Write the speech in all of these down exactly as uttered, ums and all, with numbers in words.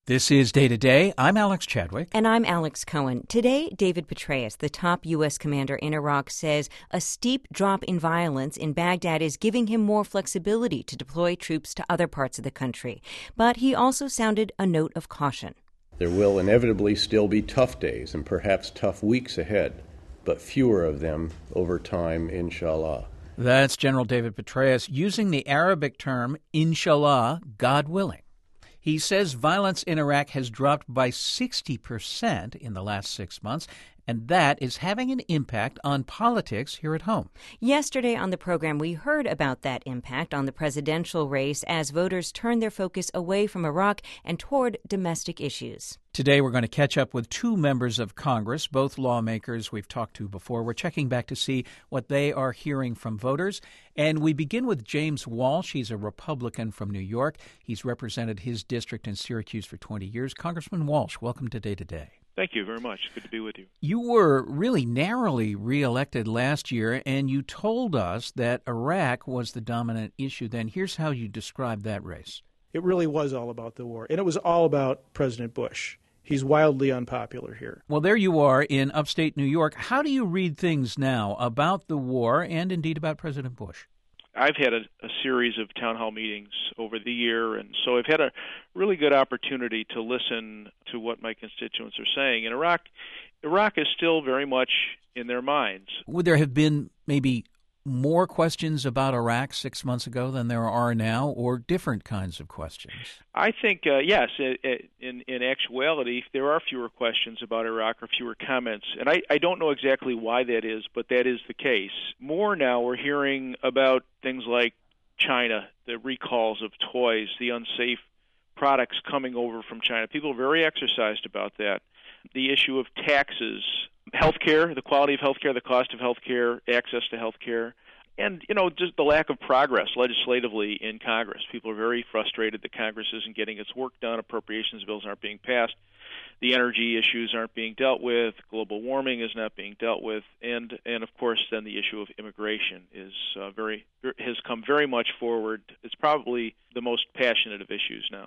This is Day to Day. I'm Alex Chadwick. And I'm Alex Cohen. Today, David Petraeus, the top U S commander in Iraq, says a steep drop in violence in Baghdad is giving him more flexibility to deploy troops to other parts of the country. But he also sounded a note of caution. There will inevitably still be tough days and perhaps tough weeks ahead, but fewer of them over time, inshallah. That's General David Petraeus using the Arabic term, inshallah, God willing. He says violence in Iraq has dropped by sixty percent in the last six months, and that is having an impact on politics here at home. Yesterday on the program, we heard about that impact on the presidential race as voters turn their focus away from Iraq and toward domestic issues. Today, we're going to catch up with two members of Congress, both lawmakers we've talked to before. We're checking back to see what they are hearing from voters. And we begin with James Walsh. He's a Republican from New York. He's represented his district in Syracuse for twenty years. Congressman Walsh, welcome to Day to Day. Thank you very much. Good to be with you. You were really narrowly reelected last year, and you told us that Iraq was the dominant issue then. Here's how you described that race. It really was all about the war, and it was all about President Bush. He's wildly unpopular here. Well, there you are in upstate New York. How do you read things now about the war and indeed about President Bush? I've had a, a series of town hall meetings over the year, and so I've had a really good opportunity to listen to what my constituents are saying. In Iraq, Iraq is still very much in their minds. Would there have been maybe more questions about Iraq six months ago than there are now, or different kinds of questions? I think, uh, yes, in, in actuality, there are fewer questions about Iraq or fewer comments. And I, I don't know exactly why that is, but that is the case. More now we're hearing about things like China, the recalls of toys, the unsafe products coming over from China. People are very exercised about that. The issue of taxes, healthcare, the quality of healthcare, the cost of healthcare, access to healthcare, and, you know, just the lack of progress legislatively in Congress. People are very frustrated that Congress isn't getting its work done. Appropriations bills aren't being passed. The energy issues aren't being dealt with. Global warming is not being dealt with. And, and of course, then the issue of immigration is uh, very has come very much forward. It's probably the most passionate of issues now.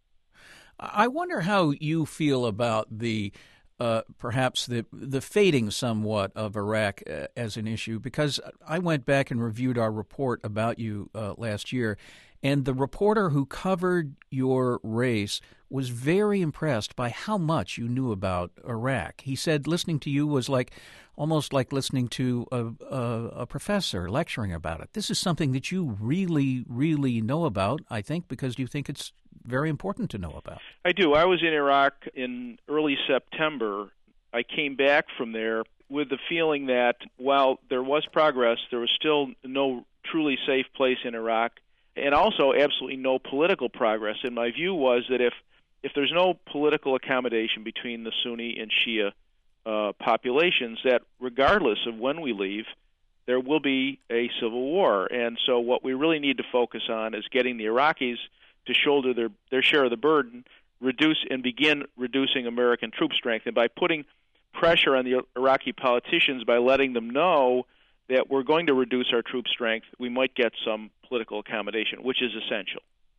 I wonder how you feel about the uh, perhaps the the fading somewhat of Iraq uh, as an issue, because I went back and reviewed our report about you uh, last year, and the reporter who covered your race was very impressed by how much you knew about Iraq. He said listening to you was like almost like listening to a, a, a professor lecturing about it. This is something that you really, really know about, I think, because you think it's very important to know about. I do. I was in Iraq in early September. I came back from there with the feeling that while there was progress, there was still no truly safe place in Iraq, and also absolutely no political progress. And my view was that if, if there's no political accommodation between the Sunni and Shia uh, populations, that regardless of when we leave, there will be a civil war. And so what we really need to focus on is getting the Iraqis to shoulder their, their share of the burden, reduce and begin reducing American troop strength. And by putting pressure on the Iraqi politicians, by letting them know that we're going to reduce our troop strength, we might get some political accommodation, which is essential.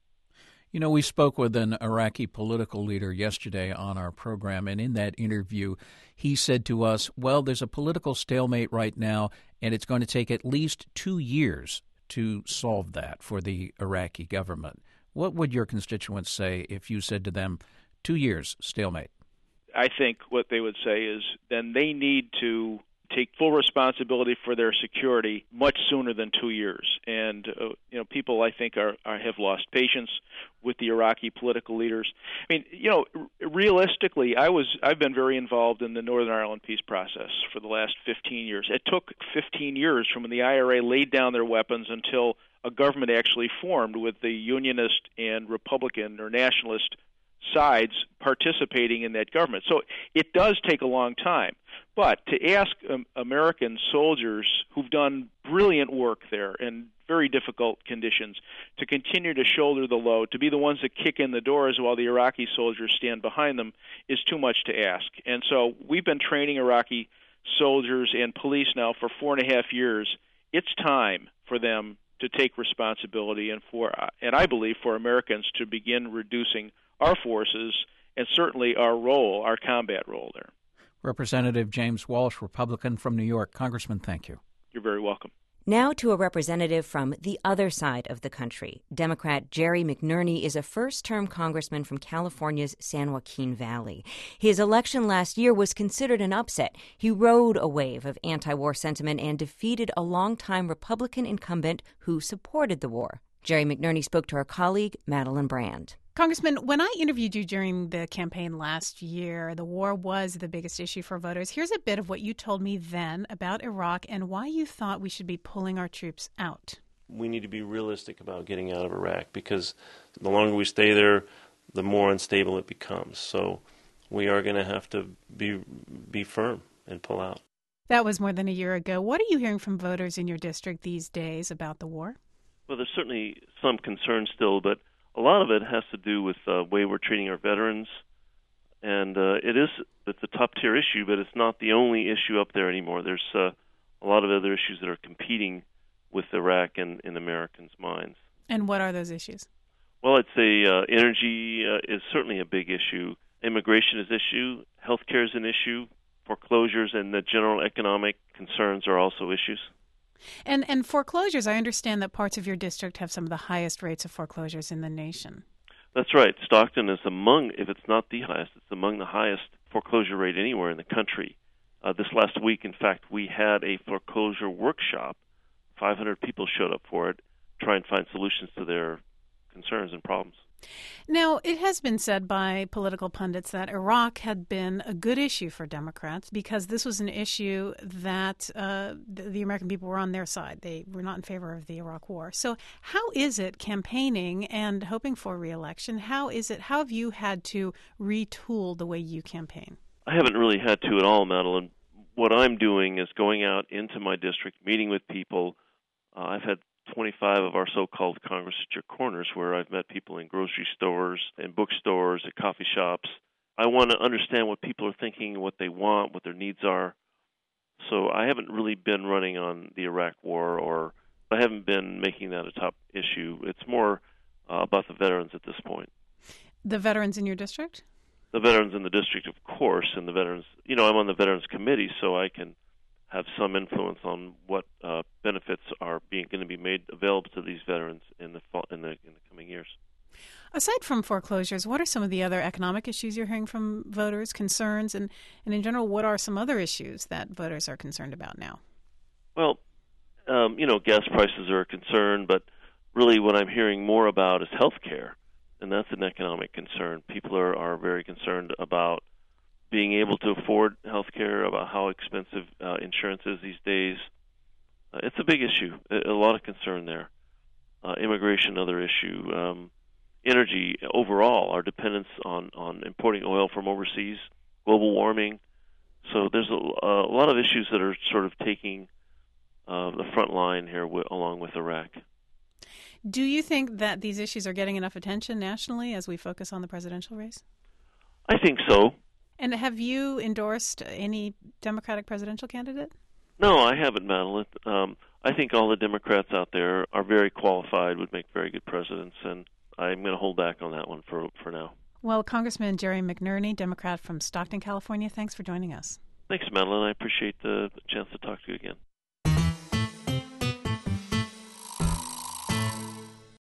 You know, we spoke with an Iraqi political leader yesterday on our program, and in that interview, he said to us, well, there's a political stalemate right now, and it's going to take at least two years to solve that for the Iraqi government. What would your constituents say if you said to them, two years, stalemate? I think what they would say is then they need to take full responsibility for their security much sooner than two years. And, uh, you know, people, I think, are, are have lost patience with the Iraqi political leaders. I mean, you know, realistically, I was, I've been very involved in the Northern Ireland peace process for the last fifteen years. It took fifteen years from when the I R A laid down their weapons until a government actually formed with the Unionist and Republican or nationalist sides participating in that government. So it does take a long time. But to ask um, American soldiers who've done brilliant work there in very difficult conditions to continue to shoulder the load, to be the ones that kick in the doors while the Iraqi soldiers stand behind them, is too much to ask. And so we've been training Iraqi soldiers and police now for four and a half years. It's time for them to take responsibility and for, and I believe for Americans to begin reducing our forces and certainly our role, our combat role there. Representative James Walsh, Republican from New York. Congressman, thank you. You're very welcome. Now to a representative from the other side of the country. Democrat Jerry McNerney is a first-term congressman from California's San Joaquin Valley. His election last year was considered an upset. He rode a wave of anti-war sentiment and defeated a longtime Republican incumbent who supported the war. Jerry McNerney spoke to our colleague, Madeline Brand. Congressman, when I interviewed you during the campaign last year, the war was the biggest issue for voters. Here's a bit of what you told me then about Iraq and why you thought we should be pulling our troops out. We need to be realistic about getting out of Iraq because the longer we stay there, the more unstable it becomes. So we are going to have to be be firm and pull out. That was more than a year ago. What are you hearing from voters in your district these days about the war? Well, there's certainly some concern still, but a lot of it has to do with the way we're treating our veterans, and uh, it is it's a top-tier issue, but it's not the only issue up there anymore. There's uh, a lot of other issues that are competing with Iraq and in Americans' minds. And what are those issues? Well, I'd say uh, energy uh, is certainly a big issue. Immigration is an issue. Healthcare is an issue. Foreclosures and the general economic concerns are also issues. And and foreclosures, I understand that parts of your district have some of the highest rates of foreclosures in the nation. That's right. Stockton is among, if it's not the highest, it's among the highest foreclosure rate anywhere in the country. Uh, this last week, in fact, we had a foreclosure workshop. five hundred people showed up for it, try and find solutions to their concerns and problems. Now, it has been said by political pundits that Iraq had been a good issue for Democrats because this was an issue that uh, the, the American people were on their side. They were not in favor of the Iraq war. So how is it campaigning and hoping for re-election? How is it? How have you had to retool the way you campaign? I haven't really had to at all, Madeline. What I'm doing is going out into my district, meeting with people. Uh, I've had twenty-five of our so-called Congress at your corners where I've met people in grocery stores, in bookstores, at coffee shops. I want to understand what people are thinking, what they want, what their needs are. So I haven't really been running on the Iraq war, or I haven't been making that a top issue. It's more uh, about the veterans at this point. The veterans in your district? The veterans in the district, of course, and the veterans, you know, I'm on the Veterans Committee, so I can have some influence on what uh, benefits are being going to be made available to these veterans in the fall, in the in the coming years. Aside from foreclosures, what are some of the other economic issues you're hearing from voters, concerns, and, and in general, what are some other issues that voters are concerned about now? Well, um, you know, gas prices are a concern, but really what I'm hearing more about is health care, and that's an economic concern. People are, are very concerned about being able to afford health care, about how expensive uh, insurance is these days. Uh, it's a big issue, a, a lot of concern there. Uh, immigration, another issue. Um, energy overall, our dependence on, on importing oil from overseas, global warming. So there's a, a lot of issues that are sort of taking uh, the front line here w- along with Iraq. Do you think that these issues are getting enough attention nationally as we focus on the presidential race? I think so. And have you endorsed any Democratic presidential candidate? No, I haven't, Madeline. Um, I think all the Democrats out there are very qualified, would make very good presidents, and I'm going to hold back on that one for for now. Well, Congressman Jerry McNerney, Democrat from Stockton, California, thanks for joining us. Thanks, Madeline. I appreciate the chance to talk to you again.